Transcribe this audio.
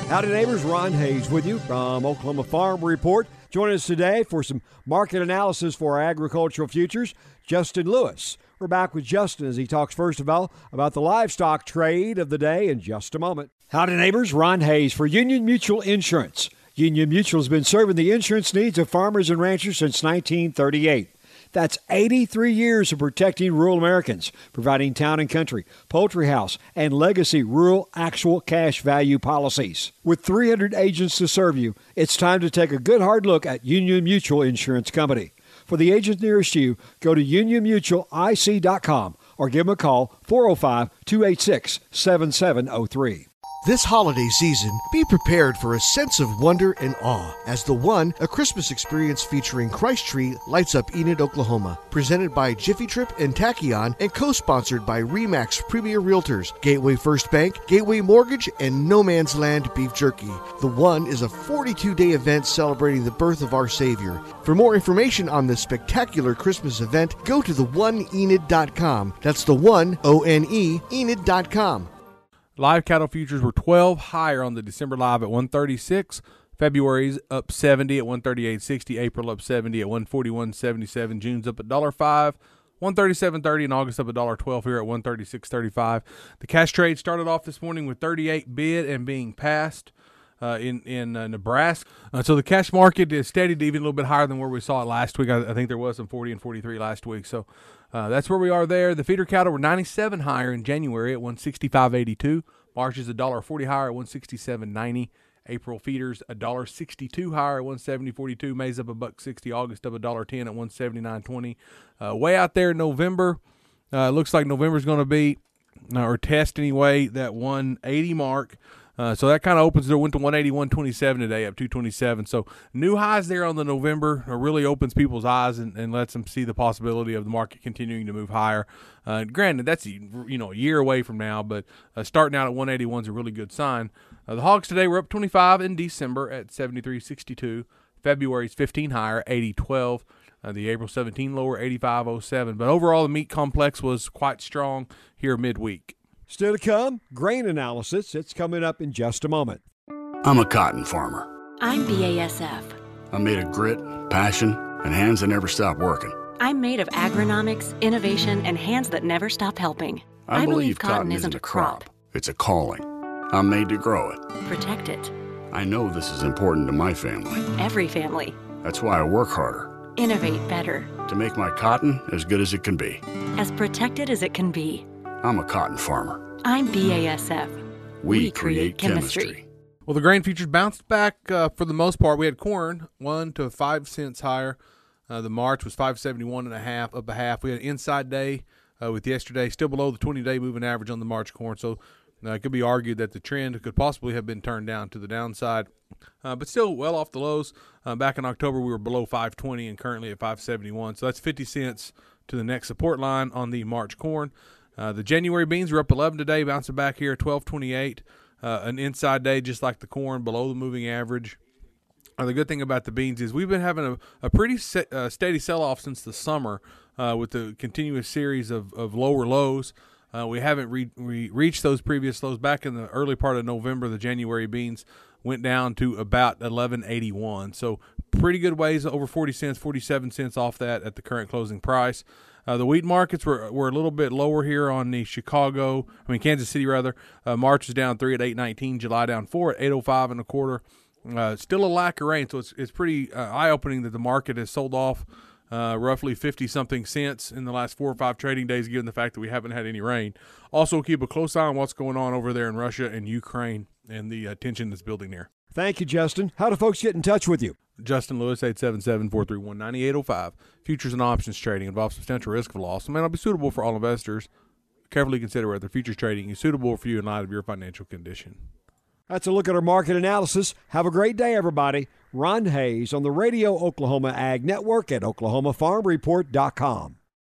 Howdy neighbors, Ron Hayes with you from Oklahoma Farm Report. Joining us today for some market analysis for our agricultural futures, Justin Lewis. We're back with Justin as he talks first of all about the livestock trade of the day in just a moment. Howdy neighbors, Ron Hayes for Union Mutual Insurance. Union Mutual has been serving the insurance needs of farmers and ranchers since 1938. That's 83 years of protecting rural Americans, providing town and country, poultry house, and legacy rural actual cash value policies. With 300 agents to serve you, it's time to take a good hard look at Union Mutual Insurance Company. For the agent nearest you, go to unionmutualic.com or give them a call 405-286-7703. This holiday season, be prepared for a sense of wonder and awe as The One, a Christmas experience featuring Christ Tree, lights up Enid, Oklahoma. Presented by Jiffy Trip and Tachyon and co-sponsored by RE/MAX Premier Realtors, Gateway First Bank, Gateway Mortgage, and No Man's Land Beef Jerky. The One is a 42-day event celebrating the birth of our Savior. For more information on this spectacular Christmas event, go to theoneenid.com. That's the one, O-N-E, Enid.com. Live cattle futures were 12 higher on the December live at 136. February's up 70 at 138.60. April up 70 at 141.77. June's up $1.05, 137.30, and August up $1.12 here at 136.35. The cash trade started off this morning with 38 bid and being passed in Nebraska. So the cash market is steady to even a little bit higher than where we saw it last week. I think there was some 40 and 43 last week. So that's where we are there. The feeder cattle were 97 higher in January at 165.82. March is $1.40 higher at 167.90. April feeders $1.62 higher at 170.42. May's up $1.60. August up $1.10 at 179.20. Way out there in November, looks like November is going to be or test anyway that 180 mark. So that kind of opens it. Went to 181.27 today, up 227. So new highs there on the November really opens people's eyes and lets them see the possibility of the market continuing to move higher. Granted, that's a year away from now, but starting out at 181 is a really good sign. The hogs today were up 25 in December at 73.62. February's 15 higher, 80.12. The April 17 lower, 85.07. But overall, the meat complex was quite strong here midweek. Still to come, grain analysis. It's coming up in just a moment. I'm a cotton farmer. I'm BASF. I'm made of grit, passion, and hands that never stop working. I'm made of agronomics, innovation, and hands that never stop helping. I believe cotton isn't a crop. It's a calling. I'm made to grow it. Protect it. I know this is important to my family. Every family. That's why I work harder. Innovate better. To make my cotton as good as it can be. As protected as it can be. I'm a cotton farmer. I'm BASF. We create chemistry. Well, the grain futures bounced back for the most part. We had corn 1 to 5 cents higher. The March was 571.5, up a half. We had an inside day with yesterday, still below the 20-day moving average on the March corn. So it could be argued that the trend could possibly have been turned down to the downside, but still well off the lows. Back in October, we were below 520 and currently at 571. So that's 50 cents to the next support line on the March corn. The January beans were up 11 today, bouncing back here at 12.28. An inside day, just like the corn, below the moving average. The good thing about the beans is we've been having a pretty steady sell-off since the summer with the continuous series of lower lows. We haven't reached those previous lows. Back in the early part of November, the January beans went down to about 11.81. So pretty good ways, over 40 cents, 47 cents off that at the current closing price. The wheat markets were a little bit lower here on the Kansas City rather. March is down 3 at 8.19. July down 4 at 8.05 and a quarter. Still a lack of rain, so it's pretty eye-opening that the market has sold off roughly 50-something cents in the last 4 or 5 trading days, given the fact that we haven't had any rain. Also, keep a close eye on what's going on over there in Russia and Ukraine and the tension that's building there. Thank you, Justin. How do folks get in touch with you? Justin Lewis, 877-431-9805. Futures and options trading involves substantial risk of loss and may not be suitable for all investors. Carefully consider whether futures trading is suitable for you in light of your financial condition. That's a look at our market analysis. Have a great day, everybody. Ron Hayes on the Radio Oklahoma Ag Network at oklahomafarmreport.com.